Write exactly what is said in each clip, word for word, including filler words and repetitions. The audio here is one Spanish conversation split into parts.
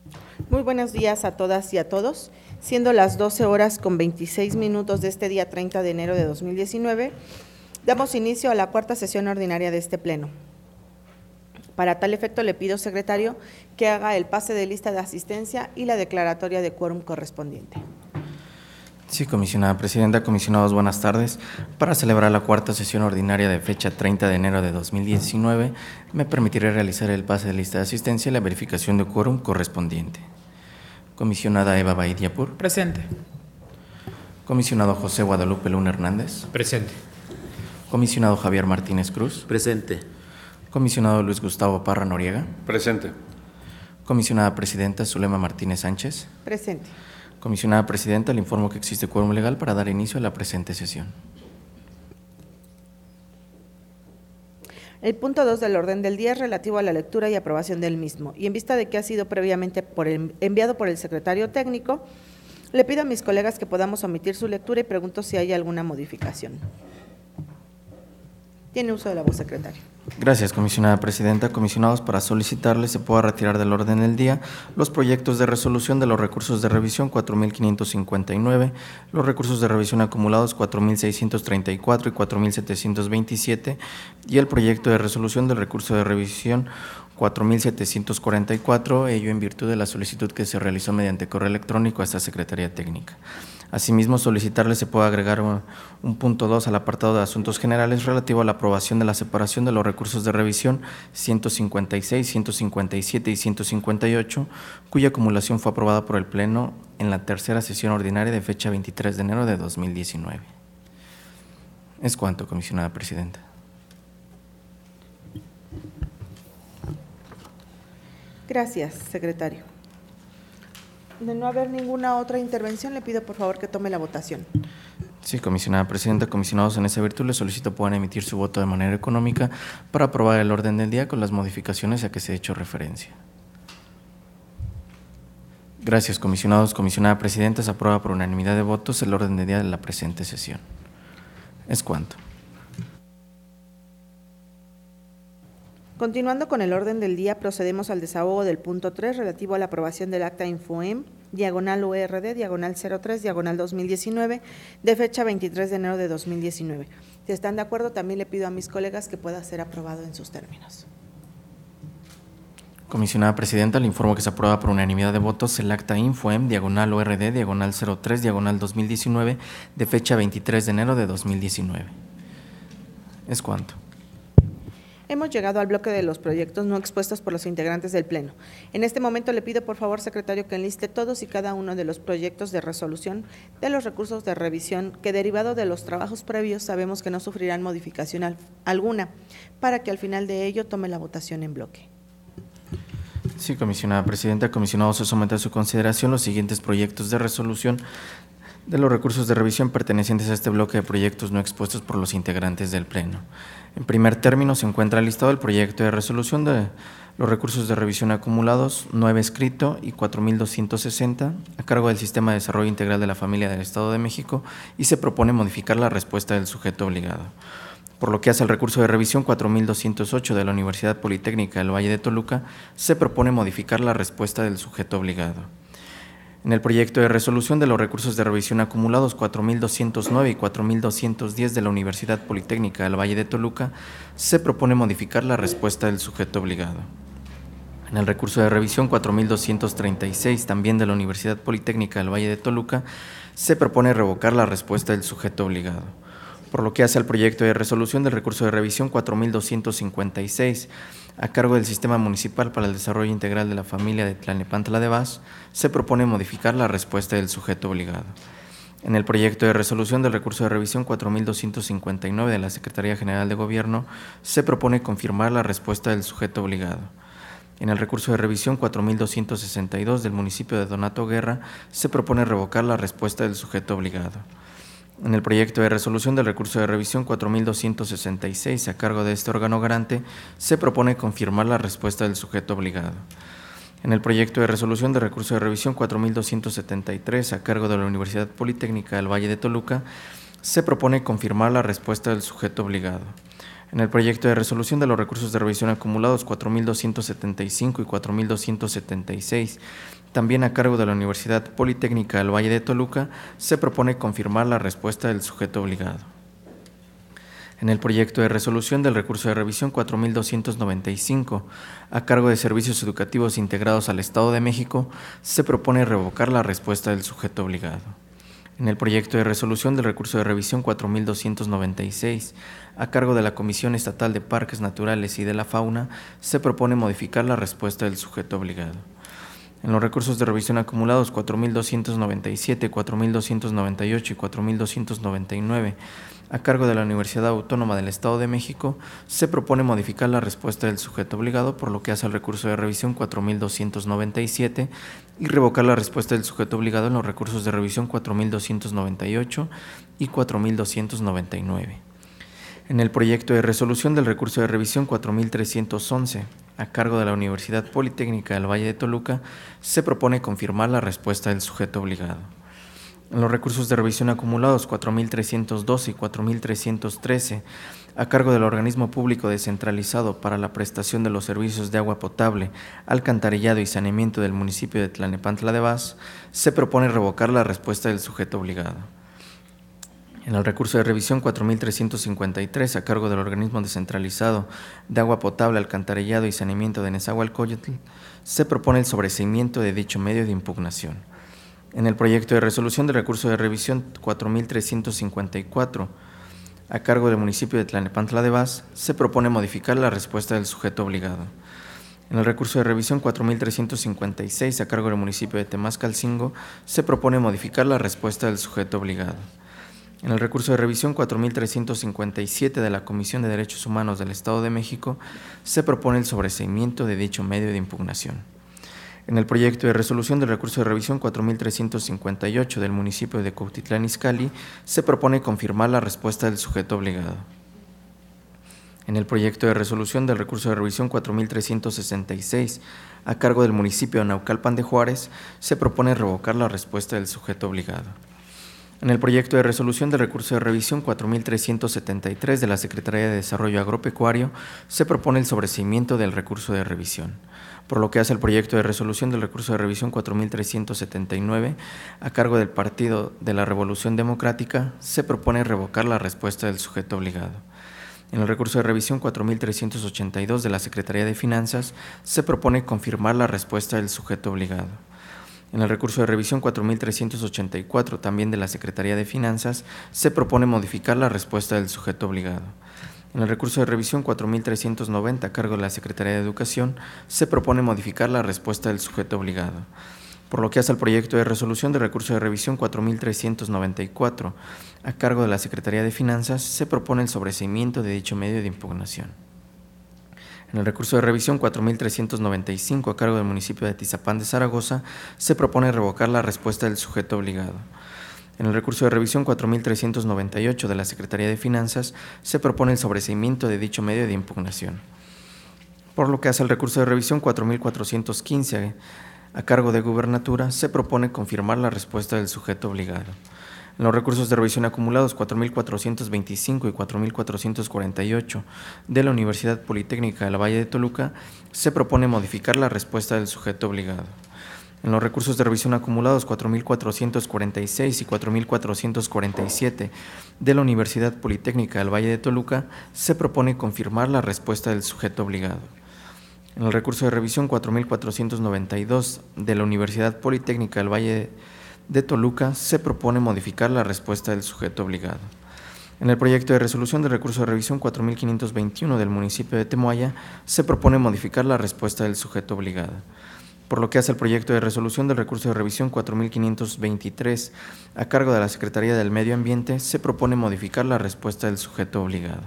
Muy buenos días a todas y a todos. Siendo las doce horas con veintiséis minutos de este día treinta de enero de dos mil diecinueve, damos inicio a la cuarta sesión ordinaria de este pleno. Para tal efecto le pido, secretario, que haga el pase de lista de asistencia y la declaratoria de quórum correspondiente. Sí, comisionada presidenta, comisionados, buenas tardes. Para celebrar la cuarta sesión ordinaria de fecha treinta de enero de dos mil diecinueve, me permitiré realizar el pase de lista de asistencia y la verificación de quórum correspondiente. Comisionada Eva Baidiapur. Presente. Comisionado José Guadalupe Luna Hernández. Presente. Comisionado Javier Martínez Cruz. Presente. Comisionado Luis Gustavo Parra Noriega. Presente. Comisionada presidenta Zulema Martínez Sánchez. Presente. Comisionada presidenta, le informo que existe quórum legal para dar inicio a la presente sesión. El punto dos del orden del día es relativo a la lectura y aprobación del mismo, y en vista de que ha sido previamente por el, enviado por el secretario técnico, le pido a mis colegas que podamos omitir su lectura y pregunto si hay alguna modificación. Tiene uso de la voz, secretario. Gracias, comisionada presidenta. Comisionados, para solicitarle se pueda retirar del orden del día los proyectos de resolución de los recursos de revisión cuatro mil quinientos cincuenta y nueve, los recursos de revisión acumulados cuatro mil seiscientos treinta y cuatro y cuatro mil setecientos veintisiete y el proyecto de resolución del recurso de revisión cuatro mil setecientos cuarenta y cuatro, ello en virtud de la solicitud que se realizó mediante correo electrónico a esta Secretaría Técnica. Asimismo, solicitarle se puede agregar un, un punto dos al apartado de asuntos generales relativo a la aprobación de la separación de los recursos de revisión ciento cincuenta y seis, ciento cincuenta y siete y ciento cincuenta y ocho, cuya acumulación fue aprobada por el Pleno en la tercera sesión ordinaria de fecha veintitrés de enero de dos mil diecinueve. Es cuanto, comisionada presidenta. Gracias, secretario. De no haber ninguna otra intervención, le pido por favor que tome la votación. Sí, comisionada presidenta, comisionados, en esa virtud les solicito puedan emitir su voto de manera económica para aprobar el orden del día con las modificaciones a que se ha hecho referencia. Gracias, comisionados. Comisionada presidenta, se aprueba por unanimidad de votos el orden del día de la presente sesión. Es cuanto. Continuando con el orden del día, procedemos al desahogo del punto tres relativo a la aprobación del acta Infoem, diagonal U R D, diagonal cero tres, diagonal dos mil diecinueve, de fecha veintitrés de enero de dos mil diecinueve. Si están de acuerdo, también le pido a mis colegas que pueda ser aprobado en sus términos. Comisionada presidenta, le informo que se aprueba por unanimidad de votos el acta Infoem, diagonal U R D, diagonal cero tres, diagonal dos mil diecinueve, de fecha veintitrés de enero de dos mil diecinueve. Es cuanto. Hemos llegado al bloque de los proyectos no expuestos por los integrantes del Pleno. En este momento le pido por favor, secretario, que enliste todos y cada uno de los proyectos de resolución de los recursos de revisión que, derivado de los trabajos previos, sabemos que no sufrirán modificación al, alguna, para que al final de ello tome la votación en bloque. Sí, comisionada presidenta, comisionados, se somete a su consideración los siguientes proyectos de resolución de los recursos de revisión pertenecientes a este bloque de proyectos no expuestos por los integrantes del Pleno. En primer término se encuentra listado el proyecto de resolución de los recursos de revisión acumulados nueve escrito y cuatro mil doscientos sesenta a cargo del Sistema de Desarrollo Integral de la Familia del Estado de México y se propone modificar la respuesta del sujeto obligado. Por lo que hace al recurso de revisión cuatro mil doscientos ocho de la Universidad Politécnica del Valle de Toluca, se propone modificar la respuesta del sujeto obligado. En el proyecto de resolución de los recursos de revisión acumulados cuatro mil doscientos nueve y cuatro mil doscientos diez de la Universidad Politécnica del Valle de Toluca, se propone modificar la respuesta del sujeto obligado. En el recurso de revisión cuatro mil doscientos treinta y seis, también de la Universidad Politécnica del Valle de Toluca, se propone revocar la respuesta del sujeto obligado. Por lo que hace al proyecto de resolución del recurso de revisión cuatro mil doscientos cincuenta y seis, a cargo del Sistema Municipal para el Desarrollo Integral de la Familia de Tlalnepantla de Vaz, se propone modificar la respuesta del sujeto obligado. En el proyecto de resolución del recurso de revisión cuatro mil doscientos cincuenta y nueve de la Secretaría General de Gobierno, se propone confirmar la respuesta del sujeto obligado. En el recurso de revisión cuatro mil doscientos sesenta y dos del municipio de Donato Guerra, se propone revocar la respuesta del sujeto obligado. En el proyecto de resolución del recurso de revisión cuatro mil doscientos sesenta y seis, a cargo de este órgano garante, se propone confirmar la respuesta del sujeto obligado. En el proyecto de resolución del recurso de revisión cuatro mil doscientos setenta y tres, a cargo de la Universidad Politécnica del Valle de Toluca, se propone confirmar la respuesta del sujeto obligado. En el proyecto de resolución de los recursos de revisión acumulados cuatro mil doscientos setenta y cinco y cuatro mil doscientos setenta y seis, también a cargo de la Universidad Politécnica del Valle de Toluca, se propone confirmar la respuesta del sujeto obligado. En el proyecto de resolución del recurso de revisión cuatro mil doscientos noventa y cinco, a cargo de Servicios Educativos Integrados al Estado de México, se propone revocar la respuesta del sujeto obligado. En el proyecto de resolución del recurso de revisión cuatro mil doscientos noventa y seis, a cargo de la Comisión Estatal de Parques Naturales y de la Fauna, se propone modificar la respuesta del sujeto obligado. En los recursos de revisión acumulados cuatro mil doscientos noventa y siete, cuatro mil doscientos noventa y ocho y cuatro mil doscientos noventa y nueve, a cargo de la Universidad Autónoma del Estado de México, se propone modificar la respuesta del sujeto obligado, por lo que hace al recurso de revisión cuatro mil doscientos noventa y siete y revocar la respuesta del sujeto obligado en los recursos de revisión cuatro mil doscientos noventa y ocho y cuatro mil doscientos noventa y nueve. En el proyecto de resolución del recurso de revisión cuatro mil trescientos once, a cargo de la Universidad Politécnica del Valle de Toluca, se propone confirmar la respuesta del sujeto obligado. En los recursos de revisión acumulados cuatro mil trescientos doce y cuatro mil trescientos trece, a cargo del organismo público descentralizado para la prestación de los servicios de agua potable, alcantarillado y saneamiento del municipio de Tlalnepantla de Vaz, se propone revocar la respuesta del sujeto obligado. En el recurso de revisión cuatro mil trescientos cincuenta y tres, a cargo del organismo descentralizado de agua potable, alcantarillado y saneamiento de Nezahualcóyotl, se propone el sobreseimiento de dicho medio de impugnación. En el proyecto de resolución del recurso de revisión cuatro mil trescientos cincuenta y cuatro, a cargo del municipio de Tlalnepantla de Vaz, se propone modificar la respuesta del sujeto obligado. En el recurso de revisión cuatro mil trescientos cincuenta y seis, a cargo del municipio de Temascalcingo, se propone modificar la respuesta del sujeto obligado. En el recurso de revisión cuatro mil trescientos cincuenta y siete de la Comisión de Derechos Humanos del Estado de México, se propone el sobreseimiento de dicho medio de impugnación. En el proyecto de resolución del recurso de revisión cuatro mil trescientos cincuenta y ocho del municipio de Cuautitlán Izcalli, se propone confirmar la respuesta del sujeto obligado. En el proyecto de resolución del recurso de revisión cuatro mil trescientos sesenta y seis, a cargo del municipio de Naucalpan de Juárez, se propone revocar la respuesta del sujeto obligado. En el proyecto de resolución del recurso de revisión cuatro mil trescientos setenta y tres de la Secretaría de Desarrollo Agropecuario, se propone el sobreseimiento del recurso de revisión. Por lo que hace el proyecto de resolución del recurso de revisión cuatro mil trescientos setenta y nueve, a cargo del Partido de la Revolución Democrática, se propone revocar la respuesta del sujeto obligado. En el recurso de revisión cuatro mil trescientos ochenta y dos de la Secretaría de Finanzas, se propone confirmar la respuesta del sujeto obligado. En el recurso de revisión cuatro mil trescientos ochenta y cuatro, también de la Secretaría de Finanzas, se propone modificar la respuesta del sujeto obligado. En el recurso de revisión cuatro mil trescientos noventa, a cargo de la Secretaría de Educación, se propone modificar la respuesta del sujeto obligado. Por lo que hace al proyecto de resolución de recurso de revisión cuatro mil trescientos noventa y cuatro, a cargo de la Secretaría de Finanzas, se propone el sobreseimiento de dicho medio de impugnación. En el recurso de revisión cuatro mil trescientos noventa y cinco, a cargo del municipio de Atizapán de Zaragoza, se propone revocar la respuesta del sujeto obligado. En el recurso de revisión cuatro mil trescientos noventa y ocho de la Secretaría de Finanzas, se propone el sobreseimiento de dicho medio de impugnación. Por lo que hace al recurso de revisión cuatro mil cuatrocientos quince, a cargo de Gubernatura, se propone confirmar la respuesta del sujeto obligado. En los recursos de revisión acumulados cuatro mil cuatrocientos veinticinco y cuatro mil cuatrocientos cuarenta y ocho de la Universidad Politécnica del Valle de Toluca, se propone modificar la respuesta del sujeto obligado. En los recursos de revisión acumulados cuatro mil cuatrocientos cuarenta y seis y cuatro mil cuatrocientos cuarenta y siete de la Universidad Politécnica del Valle de Toluca, se propone confirmar la respuesta del sujeto obligado. En el recurso de revisión cuatro mil cuatrocientos noventa y dos de la Universidad Politécnica del Valle de Toluca, se propone modificar la respuesta del sujeto obligado. En el proyecto de resolución de recurso de revisión cuatro mil quinientos veintiuno del municipio de Temoaya, se propone modificar la respuesta del sujeto obligado. Por lo que hace el proyecto de resolución del recurso de revisión cuatro mil quinientos veintitrés, a cargo de la Secretaría del Medio Ambiente, se propone modificar la respuesta del sujeto obligado.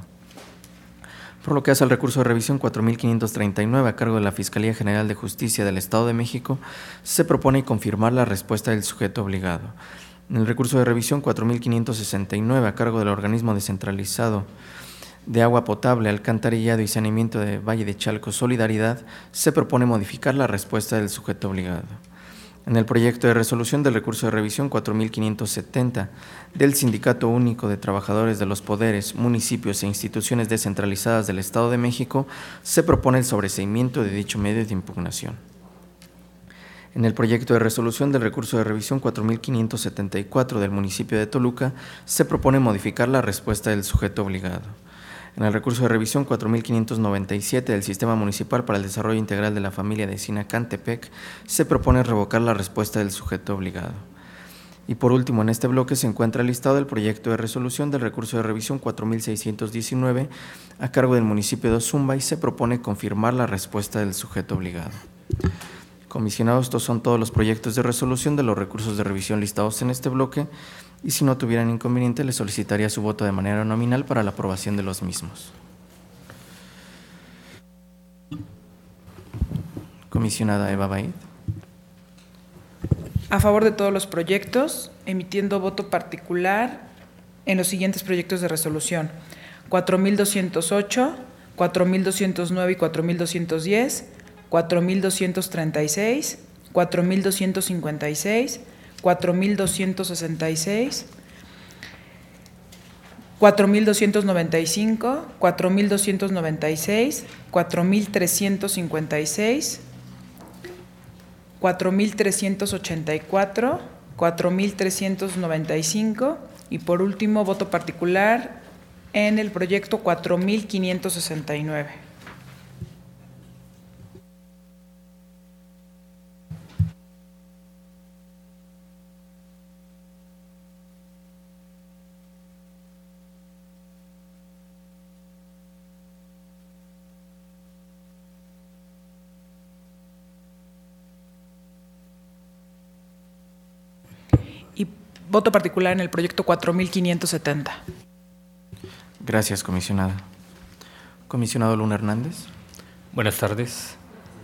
Por lo que hace el recurso de revisión cuatro mil quinientos treinta y nueve, a cargo de la Fiscalía General de Justicia del Estado de México, se propone confirmar la respuesta del sujeto obligado. En el recurso de revisión cuatro mil quinientos sesenta y nueve, a cargo del organismo descentralizado de agua potable, alcantarillado y saneamiento de Valle de Chalco Solidaridad, se propone modificar la respuesta del sujeto obligado. En el proyecto de resolución del recurso de revisión cuatro mil quinientos setenta del Sindicato Único de Trabajadores de los Poderes, Municipios e Instituciones Descentralizadas del Estado de México, se propone el sobreseimiento de dicho medio de impugnación. En el proyecto de resolución del recurso de revisión cuatro mil quinientos setenta y cuatro del municipio de Toluca, se propone modificar la respuesta del sujeto obligado. En el recurso de revisión cuatro mil quinientos noventa y siete del Sistema Municipal para el Desarrollo Integral de la Familia de Sinacantepec, se propone revocar la respuesta del sujeto obligado. Y por último, en este bloque se encuentra listado el proyecto de resolución del recurso de revisión cuatro mil seiscientos diecinueve a cargo del municipio de Ozumba y se propone confirmar la respuesta del sujeto obligado. Comisionados, estos son todos los proyectos de resolución de los recursos de revisión listados en este bloque y si no tuvieran inconveniente les solicitaría su voto de manera nominal para la aprobación de los mismos. Comisionada Eva Baid. A favor de todos los proyectos, emitiendo voto particular en los siguientes proyectos de resolución: cuatro mil doscientos ocho, cuatro mil doscientos nueve y cuatro mil doscientos diez, cuatro mil doscientos treinta y seis, cuatro mil doscientos cincuenta y seis, cuatro mil doscientos sesenta y seis, cuatro mil doscientos noventa y cinco, cuatro mil doscientos noventa y seis, cuatro mil trescientos cincuenta y seis, cuatro mil trescientos ochenta y cuatro, cuatro mil trescientos noventa y cinco y por último voto particular en el proyecto cuatro mil quinientos sesenta y nueve. Y voto particular en el proyecto cuatro mil quinientos setenta. Gracias, comisionada. Comisionado Luna Hernández. Buenas tardes.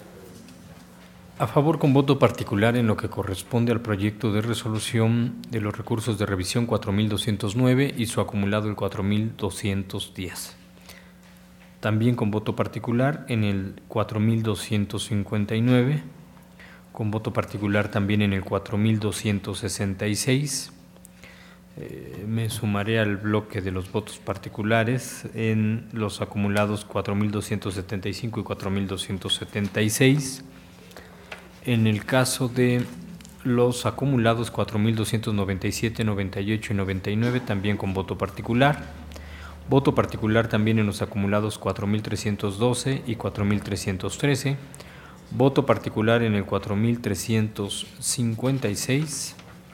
A favor con voto particular en lo que corresponde al proyecto de resolución de los recursos de revisión cuatro mil doscientos nueve y su acumulado el cuatro mil doscientos diez. También con voto particular en el cuatro mil doscientos cincuenta y nueve, con voto particular también en el cuatro mil doscientos sesenta y seis. Eh, me sumaré al bloque de los votos particulares en los acumulados cuatro mil doscientos setenta y cinco y cuatro mil doscientos setenta y seis. En el caso de los acumulados cuatro mil doscientos noventa y siete, noventa y ocho y noventa y nueve, también con voto particular. Voto particular también en los acumulados cuatro mil trescientos doce y cuatro mil trescientos trece. Voto particular en el cuatro mil trescientos cincuenta y seis.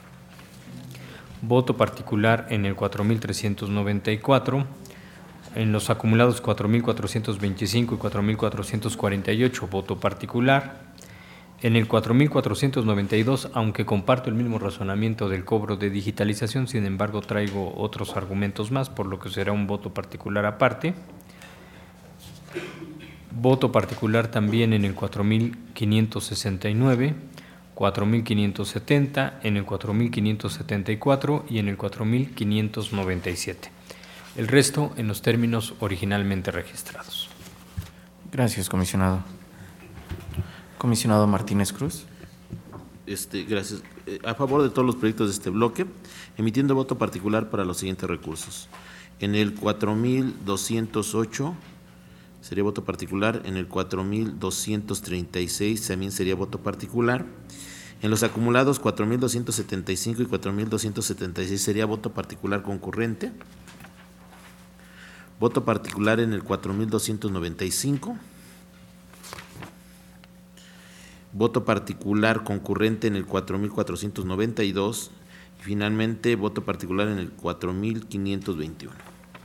Voto particular en el cuatro mil trescientos noventa y cuatro. En los acumulados cuatro mil cuatrocientos veinticinco y cuatro mil cuatrocientos cuarenta y ocho, voto particular. En el cuatro mil cuatrocientos noventa y dos, aunque comparto el mismo razonamiento del cobro de digitalización, sin embargo traigo otros argumentos más, por lo que será un voto particular aparte. Voto particular también en el cuatro mil quinientos sesenta y nueve, cuatro mil quinientos setenta, en el cuatro mil quinientos setenta y cuatro y en el cuatro mil quinientos noventa y siete. El resto en los términos originalmente registrados. Gracias, comisionado. Comisionado Martínez Cruz. Este, gracias. Eh, a favor de todos los proyectos de este bloque, emitiendo voto particular para los siguientes recursos. En el cuatro mil doscientos ocho sería voto particular, en el cuatro mil doscientos treinta y seis también sería voto particular. En los acumulados cuatro mil doscientos setenta y cinco y cuatro mil doscientos setenta y seis sería voto particular concurrente. Voto particular en el cuatro mil doscientos noventa y cinco. Voto particular concurrente en el cuatro mil cuatrocientos noventa y dos y finalmente voto particular en el cuatro mil quinientos veintiuno.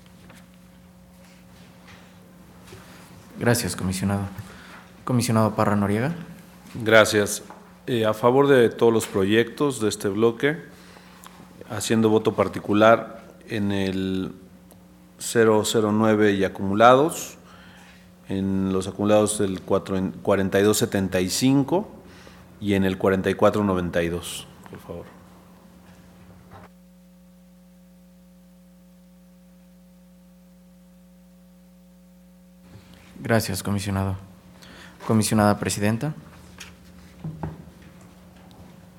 Gracias, comisionado. Comisionado Parra Noriega. Gracias. Eh, a favor de todos los proyectos de este bloque, haciendo voto particular en el cero cero nueve y acumulados, en los acumulados del cuarenta y dos setenta y cinco y en el cuarenta y cuatro noventa y dos, por favor. Gracias, comisionado. Comisionada presidenta.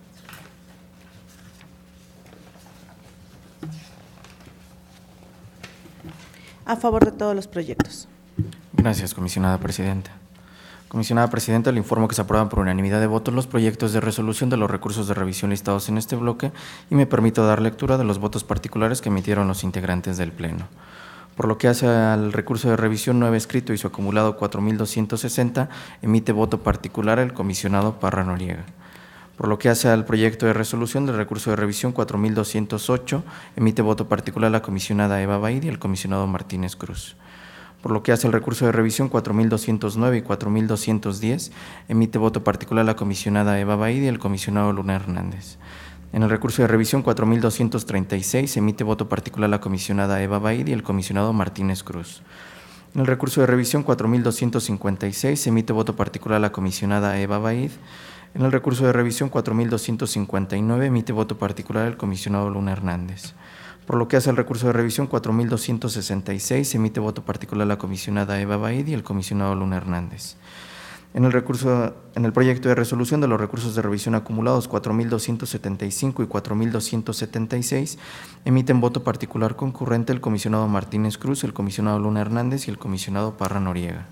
A favor de todos los proyectos. Gracias, comisionada presidenta. Comisionada presidenta, le informo que se aprueban por unanimidad de votos los proyectos de resolución de los recursos de revisión listados en este bloque y me permito dar lectura de los votos particulares que emitieron los integrantes del Pleno. Por lo que hace al recurso de revisión nueve escrito y su acumulado cuatro mil doscientos sesenta, emite voto particular el comisionado Parra Noriega. Por lo que hace al proyecto de resolución del recurso de revisión cuatro mil doscientos ocho, emite voto particular la comisionada Eva Baid y el comisionado Martínez Cruz. Por lo que hace el recurso de revisión cuatro mil doscientos nueve y cuatro mil doscientos diez, emite voto particular la comisionada Eva Baid y el comisionado Luna Hernández. En el recurso de revisión cuatro mil doscientos treinta y seis, emite voto particular la comisionada Eva Baid y el comisionado Martínez Cruz. En el recurso de revisión cuatro mil doscientos cincuenta y seis, emite voto particular la comisionada Eva Baid. En el recurso de revisión cuatro mil doscientos cincuenta y nueve, emite voto particular el comisionado Luna Hernández. Por lo que hace el recurso de revisión cuatro mil doscientos sesenta y seis, emite voto particular la comisionada Eva Baid y el comisionado Luna Hernández. En el recurso, en el proyecto de resolución de los recursos de revisión acumulados cuatro mil doscientos setenta y cinco y cuatro mil doscientos setenta y seis, emiten voto particular concurrente el comisionado Martínez Cruz, el comisionado Luna Hernández y el comisionado Parra Noriega.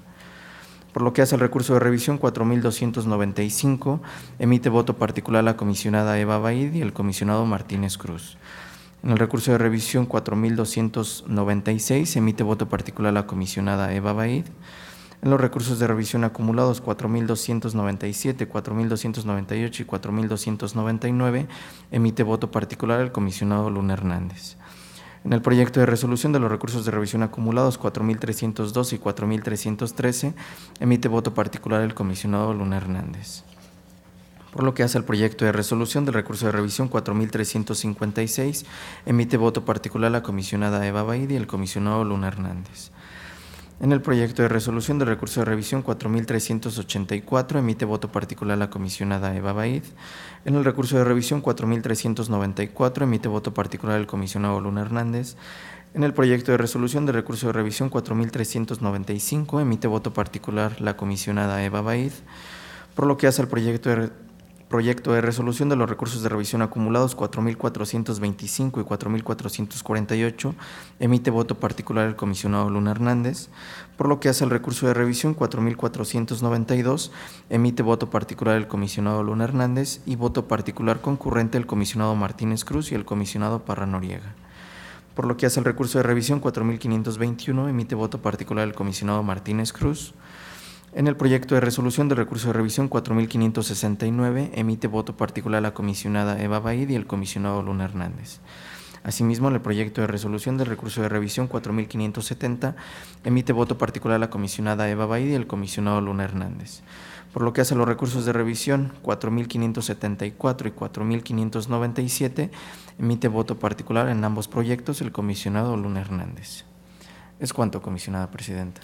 Por lo que hace el recurso de revisión cuatro mil doscientos noventa y cinco, emite voto particular la comisionada Eva Baid y el comisionado Martínez Cruz. En el recurso de revisión cuatro mil doscientos noventa y seis, emite voto particular la comisionada Eva Baid. En los recursos de revisión acumulados cuatro mil doscientos noventa y siete, cuatro mil doscientos noventa y ocho y cuatro mil doscientos noventa y nueve, emite voto particular el comisionado Luna Hernández. En el proyecto de resolución de los recursos de revisión acumulados cuatro mil trescientos dos y cuatro mil trescientos trece, emite voto particular el comisionado Luna Hernández. Por lo que hace al proyecto de resolución del recurso de revisión cuatro mil trescientos cincuenta y seis, emite voto particular la comisionada Eva Baid y el comisionado Luna Hernández. En el proyecto de resolución del recurso de revisión cuatro mil trescientos ochenta y cuatro, emite voto particular la comisionada Eva Baid. En el recurso de revisión cuatro mil trescientos noventa y cuatro, emite voto particular el comisionado Luna Hernández. En el proyecto de resolución del recurso de revisión cuatro mil trescientos noventa y cinco, emite voto particular la comisionada Eva Baid. Por lo que hace al proyecto de Proyecto de resolución de los recursos de revisión acumulados cuatro mil cuatrocientos veinticinco y cuatro mil cuatrocientos cuarenta y ocho, emite voto particular el comisionado Luna Hernández. Por lo que hace el recurso de revisión cuatro mil cuatrocientos noventa y dos, emite voto particular el comisionado Luna Hernández y voto particular concurrente el comisionado Martínez Cruz y el comisionado Parra Noriega. Por lo que hace el recurso de revisión cuatro mil quinientos veintiuno, emite voto particular el comisionado Martínez Cruz. En el proyecto de resolución del recurso de revisión cuatro mil quinientos sesenta y nueve, emite voto particular la comisionada Eva Baid y el comisionado Luna Hernández. Asimismo, en el proyecto de resolución del recurso de revisión cuatro mil quinientos setenta, emite voto particular la comisionada Eva Baid y el comisionado Luna Hernández. Por lo que hace a los recursos de revisión cuatro mil quinientos setenta y cuatro y cuatro mil quinientos noventa y siete, emite voto particular en ambos proyectos el comisionado Luna Hernández. Es cuanto, comisionada presidenta.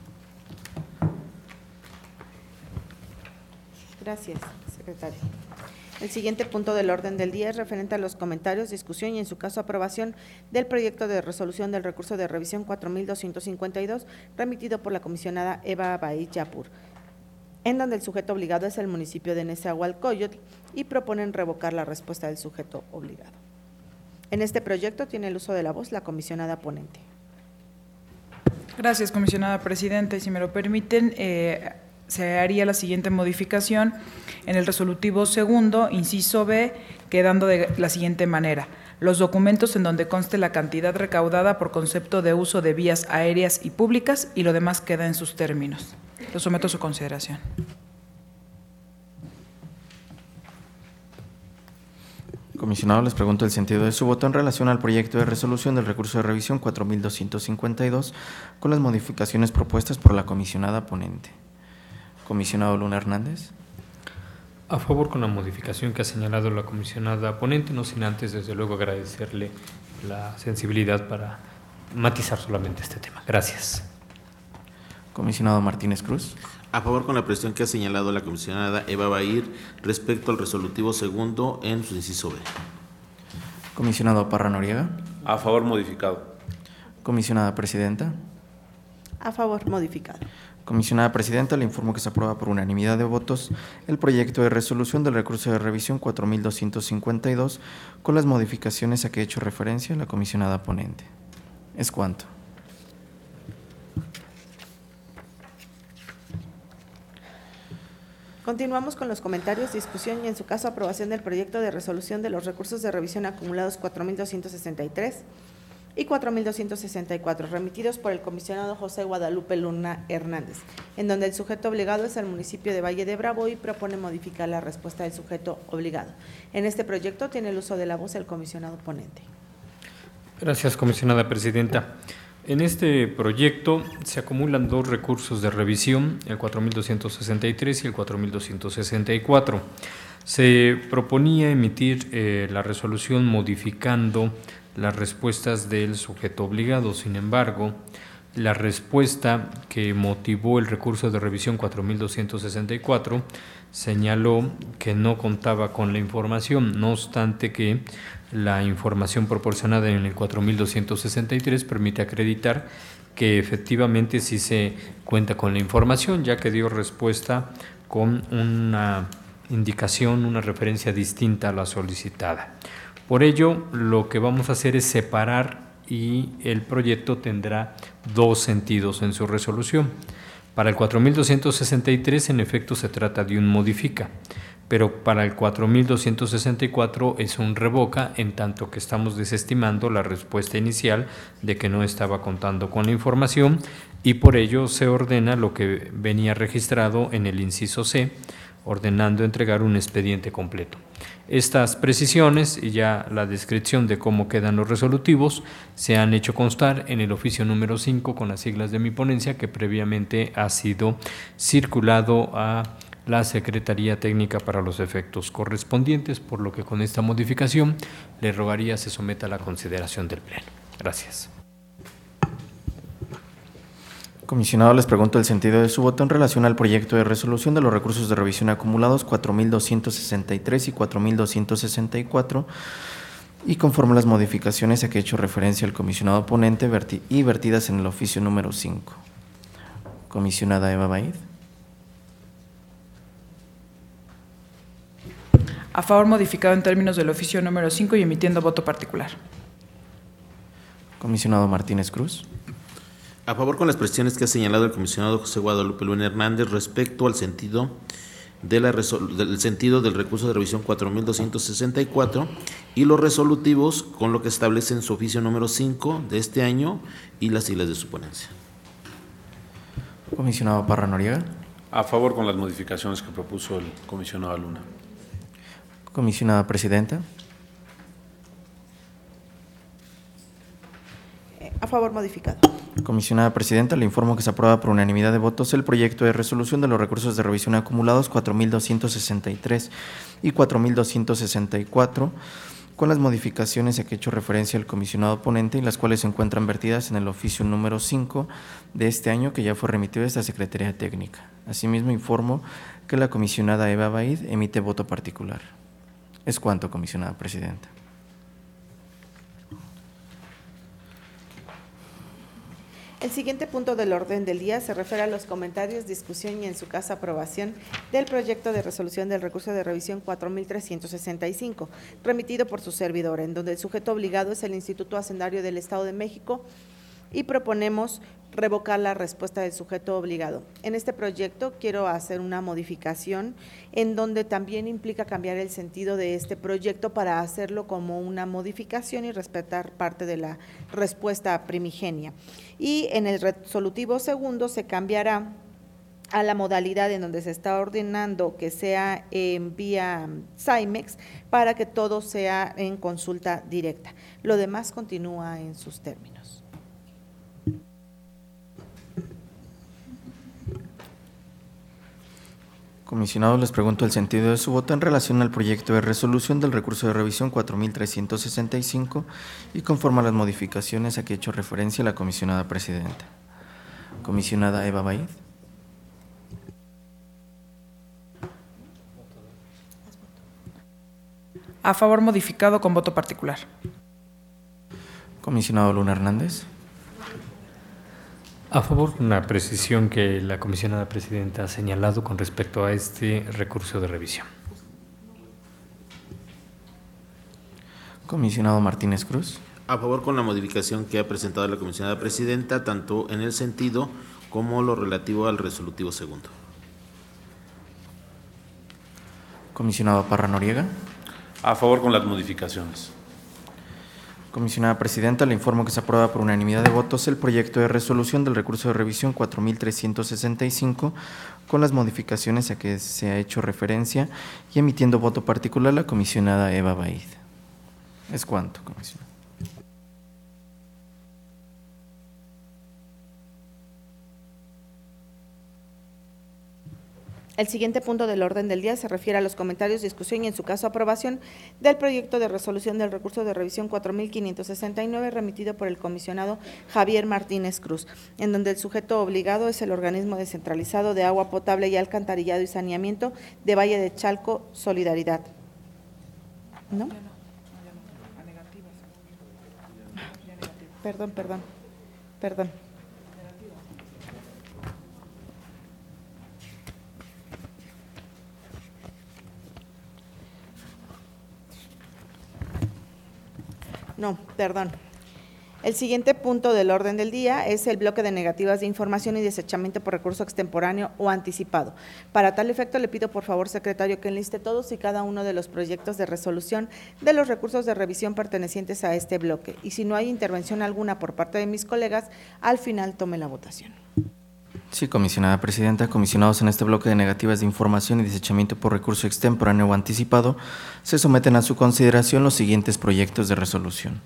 Gracias, secretario. El siguiente punto del orden del día es referente a los comentarios, discusión y en su caso aprobación del proyecto de resolución del recurso de revisión cuatro mil doscientos cincuenta y dos remitido por la comisionada Eva Baid Yapur, en donde el sujeto obligado es el municipio de Nezahualcóyotl y proponen revocar la respuesta del sujeto obligado. En este proyecto tiene el uso de la voz la comisionada ponente. Gracias, comisionada presidenta. Y si me lo permiten, eh, se haría la siguiente modificación en el resolutivo segundo, inciso B, quedando de la siguiente manera: los documentos en donde conste la cantidad recaudada por concepto de uso de vías aéreas y públicas y lo demás queda en sus términos. Lo someto a su consideración. Comisionado, les pregunto el sentido de su voto en relación al proyecto de resolución del recurso de revisión cuatro mil doscientos cincuenta y dos con las modificaciones propuestas por la comisionada ponente. Comisionado Luna Hernández. A favor con la modificación que ha señalado la comisionada ponente, no sin antes, desde luego, agradecerle la sensibilidad para matizar solamente este tema. Gracias. Comisionado Martínez Cruz. A favor con la presión que ha señalado la comisionada Eva Baid respecto al resolutivo segundo en su inciso B. Comisionado Parra Noriega. A favor modificado. Comisionada presidenta. A favor modificado. Comisionada presidenta, le informo que se aprueba por unanimidad de votos el proyecto de resolución del recurso de revisión cuatro mil doscientos cincuenta y dos con las modificaciones a que he hecho referencia la comisionada ponente. Es cuanto. Continuamos con los comentarios, discusión y en su caso aprobación del proyecto de resolución de los recursos de revisión acumulados cuatro mil doscientos sesenta y tres y cuatro mil doscientos sesenta y cuatro, remitidos por el comisionado José Guadalupe Luna Hernández, en donde el sujeto obligado es el municipio de Valle de Bravo y propone modificar la respuesta del sujeto obligado. En este proyecto tiene el uso de la voz el comisionado ponente. Gracias, comisionada presidenta. En este proyecto se acumulan dos recursos de revisión, el cuatro mil doscientos sesenta y tres y el cuatro mil doscientos sesenta y cuatro. Se proponía emitir eh, la resolución modificando las respuestas del sujeto obligado. Sin embargo, la respuesta que motivó el recurso de revisión cuatro mil doscientos sesenta y cuatro señaló que no contaba con la información, no obstante que la información proporcionada en el cuatro mil doscientos sesenta y tres permite acreditar que efectivamente sí se cuenta con la información, ya que dio respuesta con una indicación, una referencia distinta a la solicitada. Por ello, lo que vamos a hacer es separar y el proyecto tendrá dos sentidos en su resolución. Para el cuatro mil doscientos sesenta y tres, en efecto, se trata de un modifica, pero para el cuatro mil doscientos sesenta y cuatro es un revoca, en tanto que estamos desestimando la respuesta inicial de que no estaba contando con la información y por ello se ordena lo que venía registrado en el inciso C, ordenando entregar un expediente completo. Estas precisiones y ya la descripción de cómo quedan los resolutivos se han hecho constar en el oficio número cinco con las siglas de mi ponencia que previamente ha sido circulado a la Secretaría Técnica para los efectos correspondientes, por lo que con esta modificación le rogaría se someta a la consideración del Pleno. Gracias. Comisionado, les pregunto el sentido de su voto en relación al proyecto de resolución de los recursos de revisión acumulados cuatro mil doscientos sesenta y tres y cuatro mil doscientos sesenta y cuatro y conforme a las modificaciones a que he hecho referencia el comisionado ponente verti y vertidas en el oficio número cinco. Comisionada Eva Baid. A favor, modificado en términos del oficio número cinco y emitiendo voto particular. Comisionado Martínez Cruz. A favor con las precisiones que ha señalado el comisionado José Guadalupe Luna Hernández respecto al sentido, de la del sentido del recurso de revisión cuatro mil doscientos sesenta y cuatro y los resolutivos con lo que establece en su oficio número cinco de este año y las siglas de su ponencia. Comisionado Parra Noriega. A favor con las modificaciones que propuso el comisionado Luna. Comisionada Presidenta. A favor, modificado. Comisionada Presidenta, le informo que se aprueba por unanimidad de votos el proyecto de resolución de los recursos de revisión acumulados cuatro mil doscientos sesenta y tres y cuatro mil doscientos sesenta y cuatro, con las modificaciones a que he hecho referencia el comisionado ponente y las cuales se encuentran vertidas en el oficio número cinco de este año que ya fue remitido a esta Secretaría Técnica. Asimismo, informo que la comisionada Eva Baid emite voto particular. Es cuanto, comisionada Presidenta. El siguiente punto del orden del día se refiere a los comentarios, discusión y en su caso aprobación del proyecto de resolución del recurso de revisión cuatro mil trescientos sesenta y cinco, remitido por su servidor, en donde el sujeto obligado es el Instituto Hacendario del Estado de México y proponemos revocar la respuesta del sujeto obligado. En este proyecto quiero hacer una modificación en donde también implica cambiar el sentido de este proyecto para hacerlo como una modificación y respetar parte de la respuesta primigenia. Y en el resolutivo segundo se cambiará a la modalidad en donde se está ordenando que sea en vía Cymex para que todo sea en consulta directa. Lo demás continúa en sus términos. Comisionados, les pregunto el sentido de su voto en relación al proyecto de resolución del recurso de revisión cuatro mil trescientos sesenta y cinco y conforme a las modificaciones a que he hecho referencia la comisionada presidenta. Comisionada Eva Baid. A favor, modificado con voto particular. Comisionado Luna Hernández. A favor, una precisión que la comisionada presidenta ha señalado con respecto a este recurso de revisión. Comisionado Martínez Cruz. A favor con la modificación que ha presentado la comisionada presidenta, tanto en el sentido como lo relativo al resolutivo segundo. Comisionado Parra Noriega. A favor con las modificaciones. Comisionada Presidenta, le informo que se aprueba por unanimidad de votos el proyecto de resolución del recurso de revisión cuatro mil trescientos sesenta y cinco con las modificaciones a que se ha hecho referencia y emitiendo voto particular la comisionada Eva Baid. Es cuanto, comisionada. El siguiente punto del orden del día se refiere a los comentarios, discusión y, en su caso, aprobación del proyecto de resolución del recurso de revisión cuatro mil quinientos sesenta y nueve remitido por el comisionado Javier Martínez Cruz, en donde el sujeto obligado es el organismo descentralizado de agua potable y alcantarillado y saneamiento de Valle de Chalco Solidaridad. ¿No? Perdón, perdón, perdón. No, perdón. El siguiente punto del orden del día es el bloque de negativas de información y desechamiento por recurso extemporáneo o anticipado. Para tal efecto, le pido por favor, secretario, que enliste todos y cada uno de los proyectos de resolución de los recursos de revisión pertenecientes a este bloque. Y si no hay intervención alguna por parte de mis colegas, al final tome la votación. Sí, comisionada Presidenta, comisionados en este bloque de negativas de información y desechamiento por recurso extemporáneo o anticipado, se someten a su consideración los siguientes proyectos de resolución.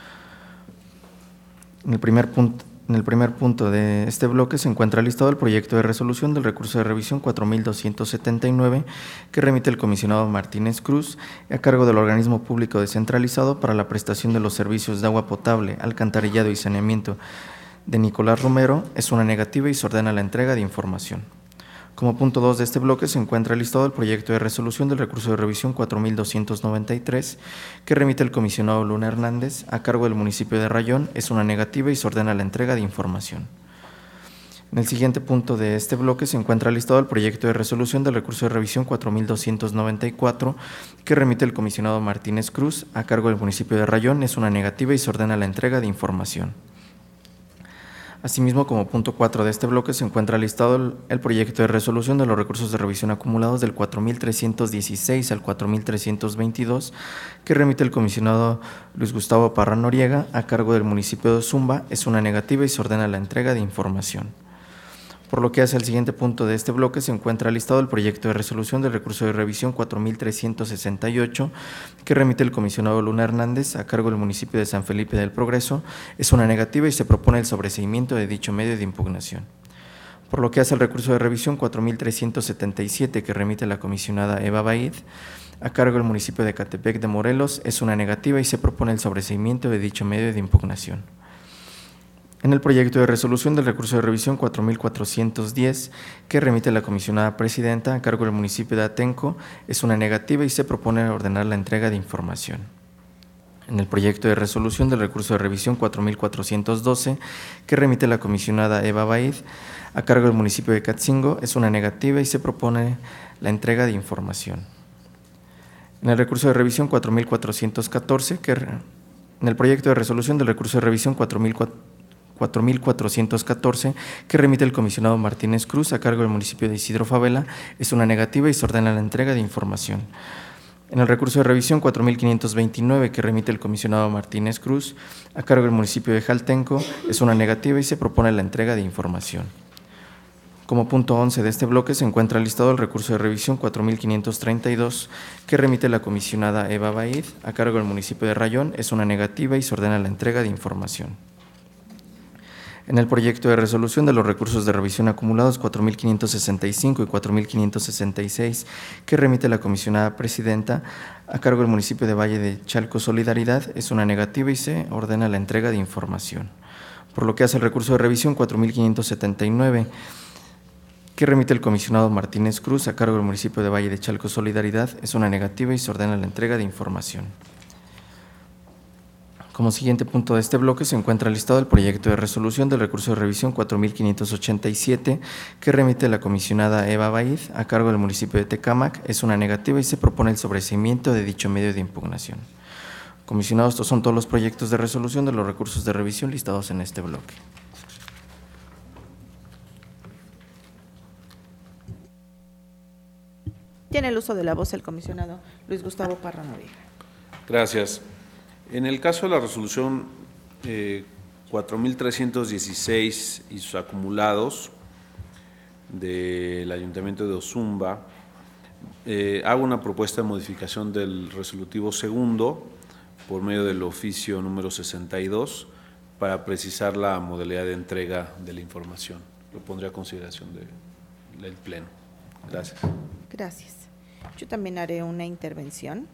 En el primer punto, en el primer punto de este bloque se encuentra listado el proyecto de resolución del recurso de revisión cuatro mil doscientos setenta y nueve que remite el comisionado Martínez Cruz a cargo del organismo público descentralizado para la prestación de los servicios de agua potable, alcantarillado y saneamiento de Nicolás Romero. Es una negativa y se ordena la entrega de información. Como punto dos de este bloque se encuentra listado el proyecto de resolución del recurso de revisión cuatro mil doscientos noventa y tres que remite el comisionado Luna Hernández a cargo del municipio de Rayón. Es una negativa y se ordena la entrega de información. En el siguiente punto de este bloque se encuentra listado el proyecto de resolución del recurso de revisión cuatro mil doscientos noventa y cuatro que remite el comisionado Martínez Cruz a cargo del municipio de Rayón. Es una negativa y se ordena la entrega de información. Asimismo, como punto cuatro de este bloque se encuentra listado el, el proyecto de resolución de los recursos de revisión acumulados del cuatro mil trescientos dieciséis al cuatro mil trescientos veintidós que remite el comisionado Luis Gustavo Parra Noriega a cargo del municipio de Zumba. Es una negativa y se ordena la entrega de información. Por lo que hace al siguiente punto de este bloque se encuentra listado el proyecto de resolución del recurso de revisión cuatro mil trescientos sesenta y ocho que remite el comisionado Luna Hernández a cargo del municipio de San Felipe del Progreso. Es una negativa y se propone el sobreseimiento de dicho medio de impugnación. Por lo que hace el recurso de revisión cuatro mil trescientos setenta y siete que remite la comisionada Eva Baid a cargo del municipio de Catepec de Morelos. Es una negativa y se propone el sobreseimiento de dicho medio de impugnación. En el proyecto de resolución del recurso de revisión cuatro mil cuatrocientos diez que remite la comisionada presidenta a cargo del municipio de Atenco, es una negativa y se propone ordenar la entrega de información. En el proyecto de resolución del recurso de revisión cuatro mil cuatrocientos doce que remite la comisionada Eva Baid a cargo del municipio de Catzingo, es una negativa y se propone la entrega de información. En el recurso de revisión cuatro mil cuatrocientos catorce que en el proyecto de resolución del recurso de revisión cuatro mil cuatrocientos catorce que remite el comisionado Martínez Cruz a cargo del municipio de Isidro Favela, es una negativa y se ordena la entrega de información. En el recurso de revisión cuatro mil quinientos veintinueve que remite el comisionado Martínez Cruz a cargo del municipio de Jaltenco, es una negativa y se propone la entrega de información. Como punto once de este bloque se encuentra listado el recurso de revisión cuatro mil quinientos treinta y dos que remite la comisionada Eva Baid a cargo del municipio de Rayón, es una negativa y se ordena la entrega de información. En el proyecto de resolución de los recursos de revisión acumulados cuatro mil quinientos sesenta y cinco y cuatro mil quinientos sesenta y seis que remite la comisionada presidenta a cargo del municipio de Valle de Chalco Solidaridad, es una negativa y se ordena la entrega de información. Por lo que hace el recurso de revisión cuatro mil quinientos setenta y nueve que remite el comisionado Martínez Cruz a cargo del municipio de Valle de Chalco Solidaridad, es una negativa y se ordena la entrega de información. Como siguiente punto de este bloque se encuentra listado el proyecto de resolución del recurso de revisión cuatro mil quinientos ochenta y siete que remite la comisionada Eva Baid a cargo del municipio de Tecámac, es una negativa y se propone el sobreseimiento de dicho medio de impugnación. Comisionados, estos son todos los proyectos de resolución de los recursos de revisión listados en este bloque. Tiene el uso de la voz el comisionado Luis Gustavo Parra Noriega. Gracias. En el caso de la resolución eh, cuatro mil trescientos dieciséis y sus acumulados del Ayuntamiento de Ozumba, eh, hago una propuesta de modificación del resolutivo segundo por medio del oficio número sesenta y dos para precisar la modalidad de entrega de la información. Lo pondré a consideración de, del Pleno. Gracias. Gracias. Yo también haré una intervención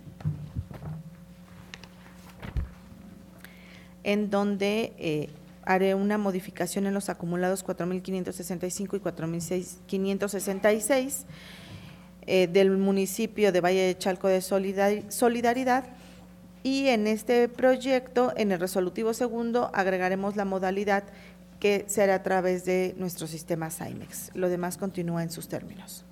en donde eh, haré una modificación en los acumulados cuatro mil quinientos sesenta y cinco y cuatro mil quinientos sesenta y seis eh, del municipio de Valle de Chalco de Solidaridad, y en este proyecto, en el resolutivo segundo, agregaremos la modalidad que será a través de nuestro sistema SAIMEX. Lo demás continúa en sus términos.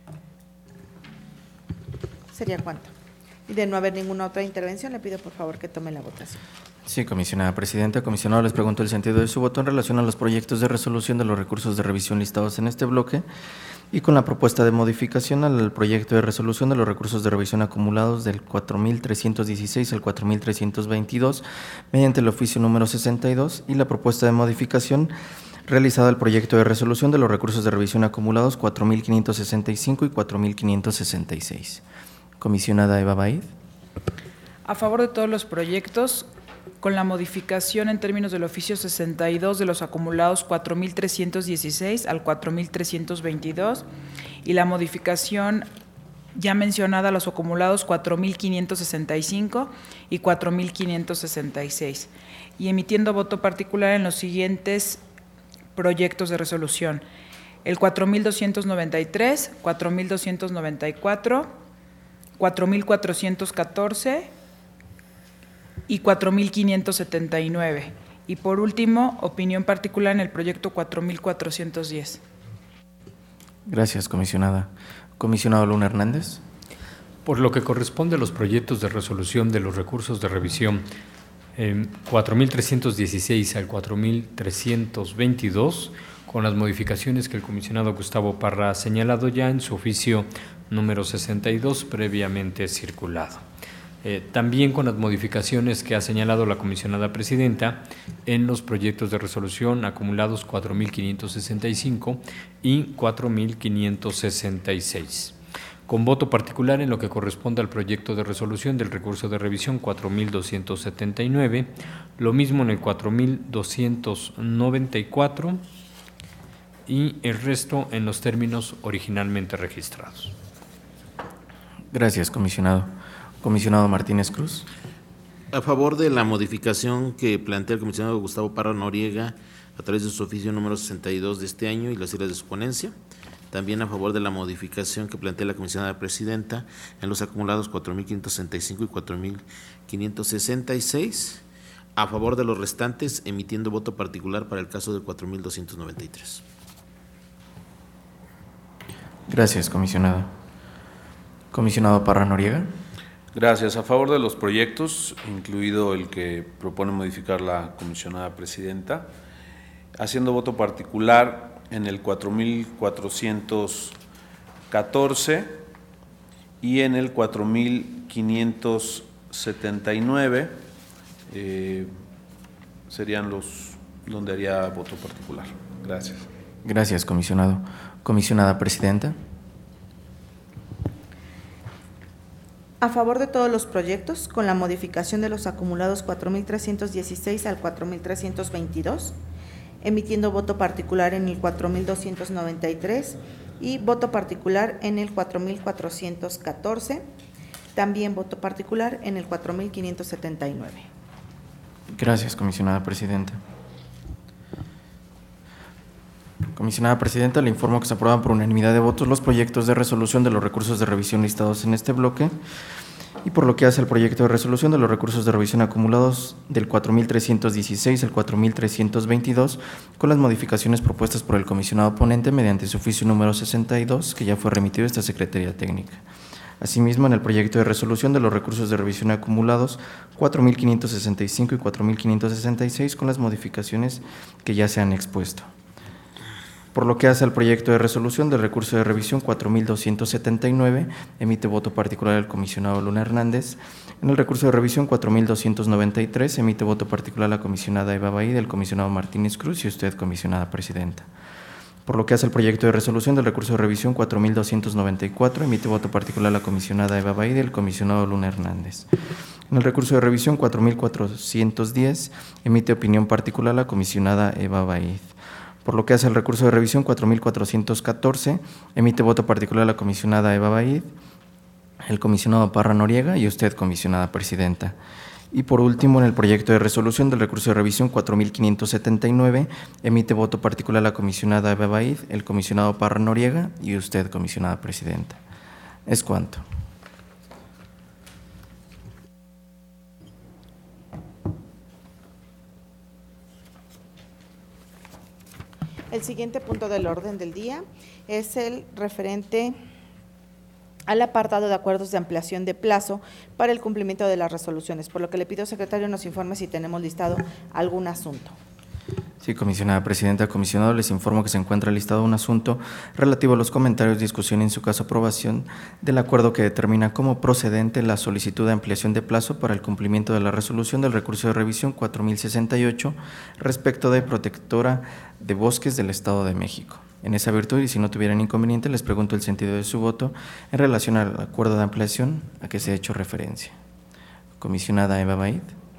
¿Sería cuánto? Y de no haber ninguna otra intervención, le pido por favor que tome la votación. Sí, comisionada presidenta. Comisionado, les pregunto el sentido de su voto en relación a los proyectos de resolución de los recursos de revisión listados en este bloque y con la propuesta de modificación al proyecto de resolución de los recursos de revisión acumulados del cuatro mil trescientos dieciséis al cuatro mil trescientos veintidós mediante el oficio número sesenta y dos y la propuesta de modificación realizada al proyecto de resolución de los recursos de revisión acumulados cuatro mil quinientos sesenta y cinco y cuatro mil quinientos sesenta y seis. Comisionada Eva Baid. A favor de todos los proyectos, con la modificación en términos del oficio sesenta y dos de los acumulados cuatro mil trescientos dieciséis al cuatro mil trescientos veintidós y la modificación ya mencionada a los acumulados cuatro mil quinientos sesenta y cinco y cuatro mil quinientos sesenta y seis, y emitiendo voto particular en los siguientes proyectos de resolución: el cuatro mil doscientos noventa y tres, cuatro mil doscientos noventa y cuatro, cuatro mil cuatrocientos catorce y cuatro mil quinientos setenta y nueve. Y por último, opinión particular en el proyecto cuatro mil cuatrocientos diez. Gracias, comisionada. Comisionado Luna Hernández. Por lo que corresponde a los proyectos de resolución de los recursos de revisión eh, cuatro mil trescientos dieciséis al cuatro mil trescientos veintidós, con las modificaciones que el comisionado Gustavo Parra ha señalado ya en su oficio número sesenta y dos previamente circulado. Eh, también con las modificaciones que ha señalado la comisionada presidenta en los proyectos de resolución acumulados cuatro mil quinientos sesenta y cinco y cuatro mil quinientos sesenta y seis. Con voto particular en lo que corresponde al proyecto de resolución del recurso de revisión cuatro mil doscientos setenta y nueve, lo mismo en el cuatro mil doscientos noventa y cuatro y el resto en los términos originalmente registrados. Gracias, comisionado. Comisionado Martínez Cruz. A favor de la modificación que plantea el comisionado Gustavo Parra Noriega a través de su oficio número sesenta y dos de este año y las siglas de su ponencia. También a favor de la modificación que plantea la comisionada presidenta en los acumulados cuatro mil quinientos sesenta y cinco y cuatro mil quinientos sesenta y seis. A favor de los restantes, emitiendo voto particular para el caso del cuatro mil doscientos noventa y tres. Gracias, comisionado. Comisionado Parra Noriega. Gracias. A favor de los proyectos, incluido el que propone modificar la comisionada presidenta, haciendo voto particular en el cuatro mil cuatrocientos catorce y en el cuatro mil quinientos setenta y nueve, eh, serían los donde haría voto particular. Gracias. Gracias, comisionado. Comisionada presidenta. A favor de todos los proyectos, con la modificación de los acumulados cuatro mil trescientos dieciséis al cuatro mil trescientos veintidós, emitiendo voto particular en el cuatro mil doscientos noventa y tres y voto particular en el cuatro mil cuatrocientos catorce, también voto particular en el cuatro mil quinientos setenta y nueve. Gracias, comisionada presidenta. Comisionada presidenta, le informo que se aprueban por unanimidad de votos los proyectos de resolución de los recursos de revisión listados en este bloque y por lo que hace al proyecto de resolución de los recursos de revisión acumulados del cuatro mil trescientos dieciséis al cuatro mil trescientos veintidós con las modificaciones propuestas por el comisionado ponente mediante su oficio número sesenta y dos que ya fue remitido a esta Secretaría Técnica. Asimismo, en el proyecto de resolución de los recursos de revisión acumulados cuatro mil quinientos sesenta y cinco y cuatro mil quinientos sesenta y seis con las modificaciones que ya se han expuesto. Por lo que hace al proyecto de resolución del recurso de revisión cuatro mil doscientos setenta y nueve, emite voto particular el comisionado Luna Hernández. En el recurso de revisión cuatro mil doscientos noventa y tres, emite voto particular la comisionada Eva Bahí, del comisionado Martínez Cruz y usted, comisionada presidenta. Por lo que hace el proyecto de resolución del recurso de revisión cuatro mil doscientos noventa y cuatro, emite voto particular la comisionada Eva Bahí, del comisionado Luna Hernández. En el recurso de revisión cuatro mil cuatrocientos diez, emite opinión particular la comisionada Eva Bahí. Por lo que hace el recurso de revisión cuatro mil cuatrocientos catorce, emite voto particular la comisionada Eva Bahí, el comisionado Parra Noriega y usted, comisionada presidenta. Y por último, en el proyecto de resolución del recurso de revisión cuatro mil quinientos setenta y nueve, emite voto particular la comisionada Eva Bahí, el comisionado Parra Noriega y usted, comisionada presidenta. Es cuanto. El siguiente punto del orden del día es el referente al apartado de acuerdos de ampliación de plazo para el cumplimiento de las resoluciones, por lo que le pido, secretario, nos informe si tenemos listado algún asunto. Sí, comisionada presidenta, comisionado, les informo que se encuentra listado un asunto relativo a los comentarios, discusión y en su caso aprobación del acuerdo que determina como procedente la solicitud de ampliación de plazo para el cumplimiento de la resolución del recurso de revisión cuatro mil sesenta y ocho respecto de Protectora de Bosques del Estado de México. En esa virtud, y si no tuvieran inconveniente, les pregunto el sentido de su voto en relación al acuerdo de ampliación a que se ha hecho referencia. Comisionada Eva Bahí.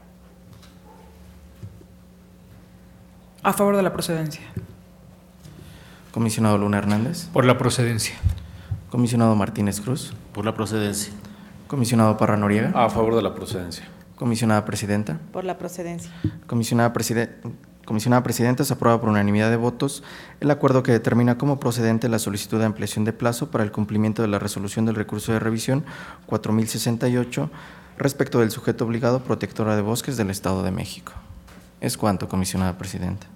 A favor de la procedencia. Comisionado Luna Hernández. Por la procedencia. Comisionado Martínez Cruz. Por la procedencia. Comisionado Parra Noriega. A favor de la procedencia. Comisionada presidenta. Por la procedencia. Comisionada, preside Comisionada presidenta, se aprueba por unanimidad de votos el acuerdo que determina como procedente la solicitud de ampliación de plazo para el cumplimiento de la resolución del recurso de revisión cuatro mil sesenta y ocho respecto del sujeto obligado Protectora de Bosques del Estado de México. Es cuanto, comisionada presidenta.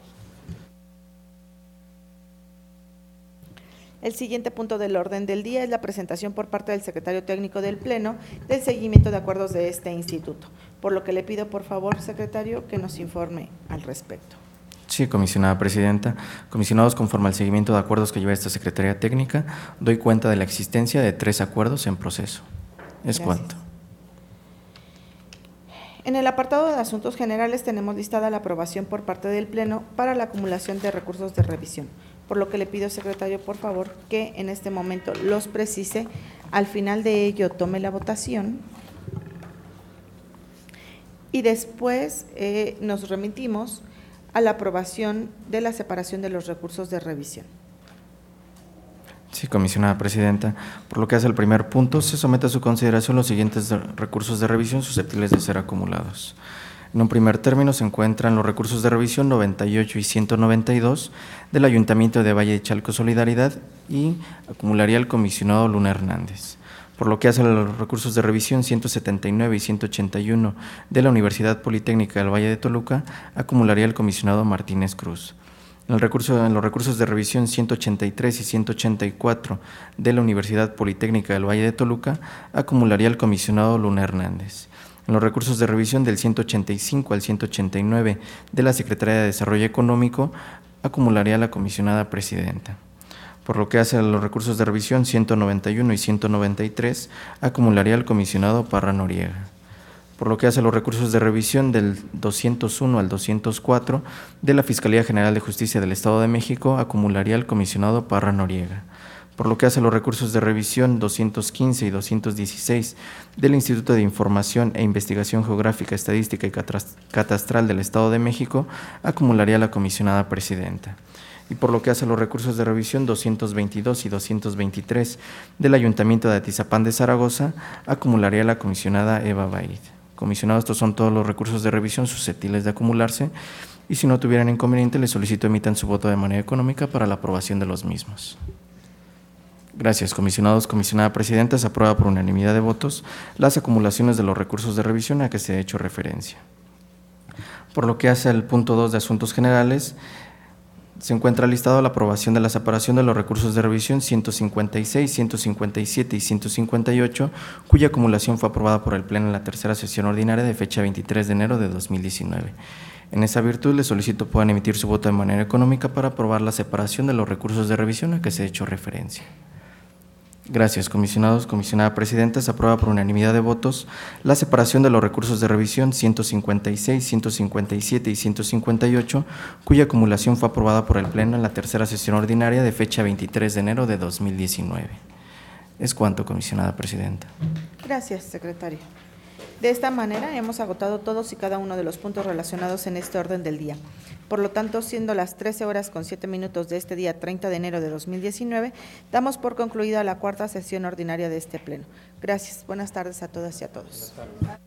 El siguiente punto del orden del día es la presentación por parte del secretario técnico del Pleno del seguimiento de acuerdos de este instituto, por lo que le pido, por favor, secretario, que nos informe al respecto. Sí, comisionada presidenta. Comisionados, conforme al seguimiento de acuerdos que lleva esta Secretaría Técnica, doy cuenta de la existencia de tres acuerdos en proceso. Es Gracias. cuanto. En el apartado de asuntos generales tenemos listada la aprobación por parte del Pleno para la acumulación de recursos de revisión, por lo que le pido, secretario, por favor, que en este momento los precise. Al final de ello tome la votación y después eh, nos remitimos a la aprobación de la separación de los recursos de revisión. Sí, comisionada presidenta. Por lo que hace el primer punto, se somete a su consideración los siguientes recursos de revisión susceptibles de ser acumulados. En un primer término se encuentran los recursos de revisión noventa y ocho y ciento noventa y dos del Ayuntamiento de Valle de Chalco Solidaridad y acumularía el comisionado Luna Hernández. Por lo que hace a los recursos de revisión ciento setenta y nueve y ciento ochenta y uno de la Universidad Politécnica del Valle de Toluca, acumularía el comisionado Martínez Cruz. En, el recurso, en los recursos de revisión ciento ochenta y tres y ciento ochenta y cuatro de la Universidad Politécnica del Valle de Toluca, acumularía el comisionado Luna Hernández. En los recursos de revisión del ciento ochenta y cinco al ciento ochenta y nueve de la Secretaría de Desarrollo Económico, acumularía la comisionada presidenta. Por lo que hace a los recursos de revisión ciento noventa y uno y ciento noventa y tres, acumularía el comisionado Parra Noriega. Por lo que hace a los recursos de revisión del doscientos uno al doscientos cuatro de la Fiscalía General de Justicia del Estado de México, acumularía el comisionado Parra Noriega. Por lo que hace a los recursos de revisión doscientos quince y doscientos dieciséis del Instituto de Información e Investigación Geográfica, Estadística y Catastral del Estado de México, acumularía la comisionada presidenta. Y por lo que hace a los recursos de revisión doscientos veintidós y doscientos veintitrés del Ayuntamiento de Atizapán de Zaragoza, acumularía la comisionada Eva Bahí. Comisionado, estos son todos los recursos de revisión susceptibles de acumularse y si no tuvieran inconveniente, les solicito emitan su voto de manera económica para la aprobación de los mismos. Gracias, comisionados. Comisionada presidenta, se aprueba por unanimidad de votos las acumulaciones de los recursos de revisión a que se ha hecho referencia. Por lo que hace al punto dos de asuntos generales, Se encuentra listado la aprobación de la separación de los recursos de revisión ciento cincuenta y seis, ciento cincuenta y siete y ciento cincuenta y ocho, cuya acumulación fue aprobada por el Pleno en la tercera sesión ordinaria de fecha veintitrés de enero de dos mil diecinueve. En esa virtud, les solicito puedan emitir su voto de manera económica para aprobar la separación de los recursos de revisión a que se ha hecho referencia. Gracias, comisionados. Comisionada Presidenta, se aprueba por unanimidad de votos la separación de los recursos de revisión ciento cincuenta y seis, ciento cincuenta y siete y ciento cincuenta y ocho, cuya acumulación fue aprobada por el Pleno en la tercera sesión ordinaria de fecha veintitrés de enero de dos mil diecinueve. Es cuanto, comisionada Presidenta. Gracias, secretario. De esta manera hemos agotado todos y cada uno de los puntos relacionados en este orden del día. Por lo tanto, siendo las trece horas con siete minutos de este día treinta de enero de dos mil diecinueve, damos por concluida la cuarta sesión ordinaria de este Pleno. Gracias. Buenas tardes a todas y a todos.